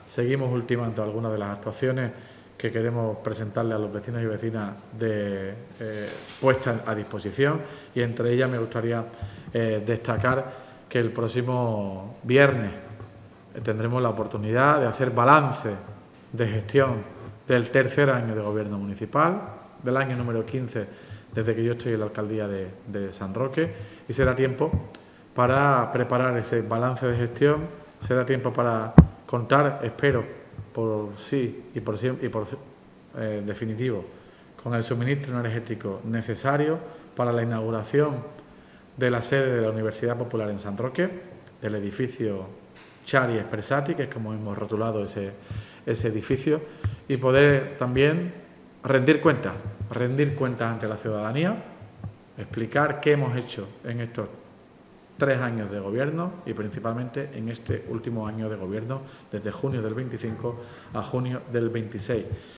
seguimos ultimando algunas de las actuaciones que queremos presentarle a los vecinos y vecinas puestas a disposición, y entre ellas me gustaría destacar que el próximo viernes tendremos la oportunidad de hacer balance de gestión del tercer año de gobierno municipal, del año número 15 desde que yo estoy en la alcaldía de San Roque, y será tiempo para preparar ese balance de gestión, será tiempo para contar, espero, por sí y por definitivo, con el suministro energético necesario para la inauguración de la sede de la Universidad Popular en San Roque, del edificio Chari Expressati, que es como hemos rotulado ese edificio, y poder también rendir cuentas ante la ciudadanía, explicar qué hemos hecho en estos 3 años de gobierno y principalmente en este último año de gobierno, desde junio del 25 a junio del 26.